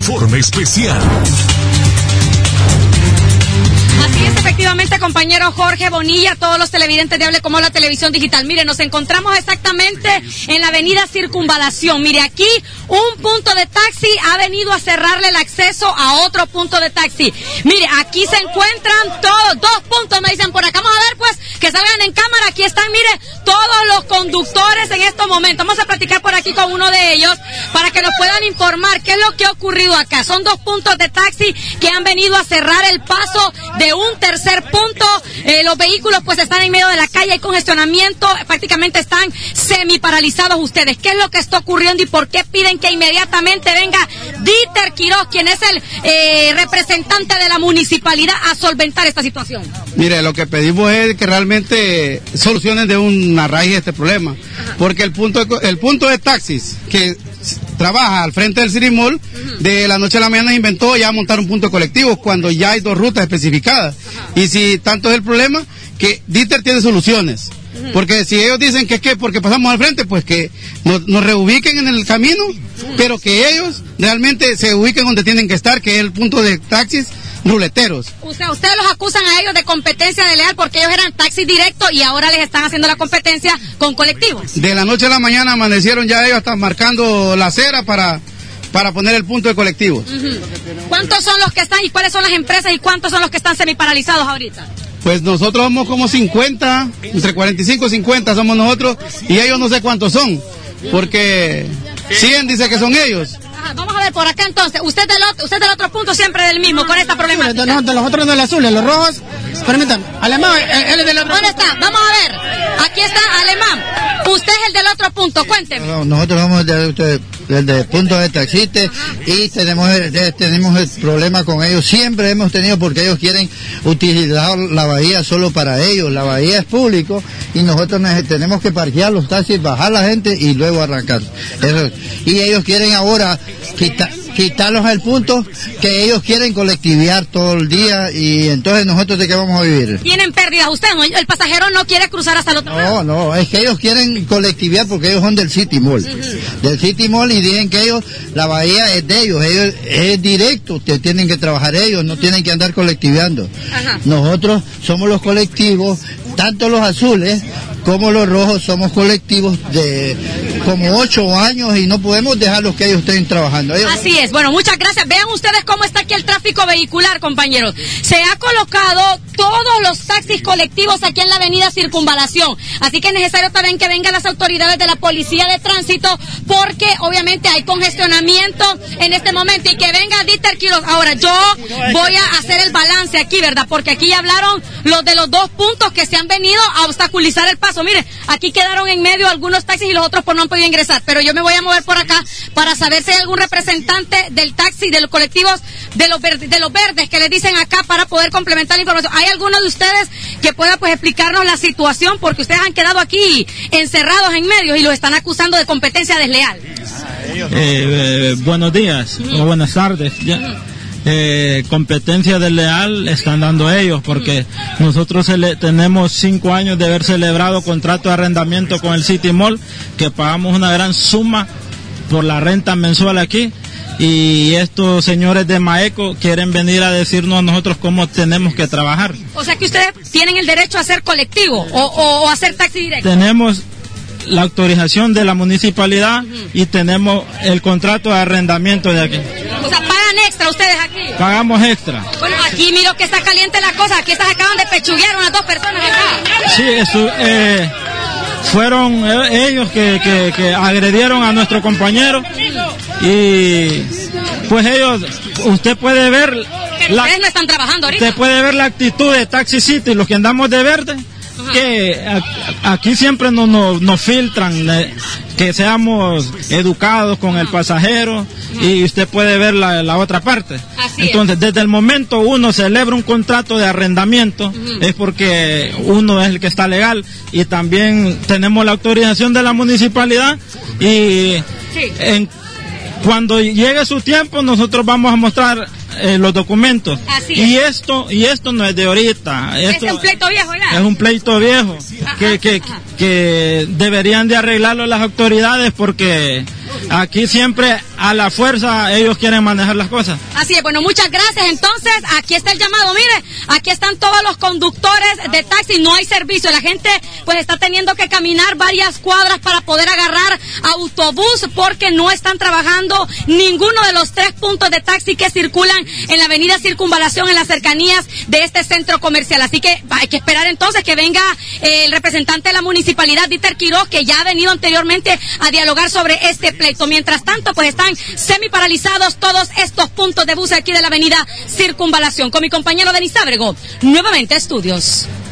informe especial. Así es, efectivamente, compañero Jorge Bonilla, todos los televidentes de Hable Como la Televisión Digital. Mire, nos encontramos exactamente en la avenida Circunvalación. Mire, aquí un punto de taxi ha venido a cerrarle el acceso a otro punto de taxi. Mire, aquí se encuentran todos, 2 puntos, me dicen por acá. Vamos a ver, pues, que salgan en cámara. Aquí están, mire, todos los conductores en estos momentos. Vamos a platicar por aquí con uno de ellos para que nos puedan informar qué es lo que ha ocurrido acá. Son 2 puntos de taxi que han venido a cerrar el paso de un tercer punto. Los vehículos pues están en medio de la calle, hay congestionamiento, prácticamente están semi-paralizados ustedes. ¿Qué es lo que está ocurriendo y por qué piden que inmediatamente venga Dieter Quiroz, quien es el representante de la municipalidad, a solventar esta situación? Mire, lo que pedimos es que realmente solucionen de una raíz este problema. Ajá. Porque el punto de taxis que trabaja al frente del City Mall, de la noche a la mañana inventó ya montar un punto colectivo cuando ya hay 2 rutas especificadas. Ajá. Y si tanto es el problema, que Dieter tiene soluciones. Porque si ellos dicen que es que porque pasamos al frente, pues que nos reubiquen en el camino, pero que ellos realmente se ubiquen donde tienen que estar, que es el punto de taxis ruleteros. Ustedes los acusan a ellos de competencia desleal porque ellos eran taxis directos y ahora les están haciendo la competencia con colectivos. De la noche a la mañana amanecieron ya ellos hasta marcando la acera para poner el punto de colectivos. ¿Cuántos son los que están y cuáles son las empresas y cuántos son los que están semiparalizados ahorita? Pues nosotros somos como 50, entre 45 y 50 somos nosotros, y ellos no sé cuántos son, porque 100 dice que son ellos. Ajá, vamos a ver por acá entonces, usted del otro punto siempre del mismo, con esta problemática. De los otros del azul, los rojos, permítanme, Alemán, él es del otro. ¿Dónde está? Vamos a ver, aquí está Alemán, usted es el del otro punto, cuénteme. Nosotros vamos del punto de taxistas y tenemos el problema con ellos, siempre hemos tenido, porque ellos quieren utilizar la bahía solo para ellos. La bahía es público y nosotros tenemos que parquear los taxis, bajar la gente y luego arrancar. Y ellos quieren ahora quitarlos al punto que ellos quieren colectivizar todo el día, y entonces nosotros ¿de qué vamos a vivir? ¿Tienen pérdidas ustedes? El pasajero no quiere cruzar hasta el otro lado. No, es que ellos quieren colectivizar porque ellos son del City Mall. Del City Mall, y dicen que ellos, la bahía es de ellos es directo, ustedes tienen que trabajar ellos, no tienen que andar colectivizando. Nosotros somos los colectivos, tanto los azules como los rojos, somos colectivos de como 8 años y no podemos dejarlos que ellos estén trabajando. Así es, bueno, muchas gracias. Vean ustedes cómo está aquí el tráfico vehicular, compañeros. Se ha colocado todos los taxis colectivos aquí en la avenida Circunvalación, así que es necesario también que vengan las autoridades de la policía de tránsito, porque obviamente hay congestionamiento en este momento, y que venga Dieter Quiroz. Ahora, yo voy a hacer el balance aquí, ¿verdad? Porque aquí ya hablaron los de los 2 puntos que se han venido a obstaculizar el paso. Mire, aquí quedaron en medio algunos taxis y los otros no han podido ingresar, pero yo me voy a mover por acá para saber si hay algún representante del taxi, de los colectivos, de los verdes que les dicen acá, para poder complementar la información. ¿Hay alguno de ustedes que pueda pues explicarnos la situación? Porque ustedes han quedado aquí encerrados en medio y los están acusando de competencia desleal. Buenos días o buenas tardes. Competencia desleal están dando ellos, porque nosotros tenemos 5 años de haber celebrado contrato de arrendamiento con el City Mall, que pagamos una gran suma por la renta mensual aquí, y estos señores de Maeco quieren venir a decirnos a nosotros cómo tenemos que trabajar. O sea que ustedes tienen el derecho a ser colectivo o a hacer taxi directo. Tenemos la autorización de la municipalidad y tenemos el contrato de arrendamiento de aquí. O sea, pagan extra ustedes aquí. Pagamos extra. Bueno, aquí miro que está caliente la cosa, aquí estas acaban de pechuguear unas 2 personas acá. Sí, fueron ellos que agredieron a nuestro compañero, y pues ellos, usted puede ver... Pero ustedes no están trabajando ahorita. Usted puede ver la actitud de Taxi City, los que andamos de verde, que aquí siempre nos filtran, que seamos educados con el pasajero, y usted puede ver la otra parte. Entonces, desde el momento uno celebra un contrato de arrendamiento, es porque uno es el que está legal, y también tenemos la autorización de la municipalidad, y cuando llegue su tiempo nosotros vamos a mostrar los documentos. Y esto no es de ahorita. Esto es un pleito viejo ya. Es un pleito viejo que deberían de arreglarlo las autoridades, porque aquí siempre a la fuerza ellos quieren manejar las cosas. Así es, bueno, muchas gracias. Entonces, aquí está el llamado. Mire, aquí están todos los conductores de taxi, no hay servicio. La gente pues está teniendo que caminar varias cuadras para poder agarrar autobús porque no están trabajando ninguno de los 3 puntos de taxi que circulan en la avenida Circunvalación en las cercanías de este centro comercial. Así que hay que esperar entonces que venga el representante de la municipalidad, Dieter Quiroz, que ya ha venido anteriormente a dialogar sobre este pleito. Mientras tanto, pues están semi-paralizados todos estos puntos de bus aquí de la avenida Circunvalación. Con mi compañero Denis Ábrego, nuevamente a estudios.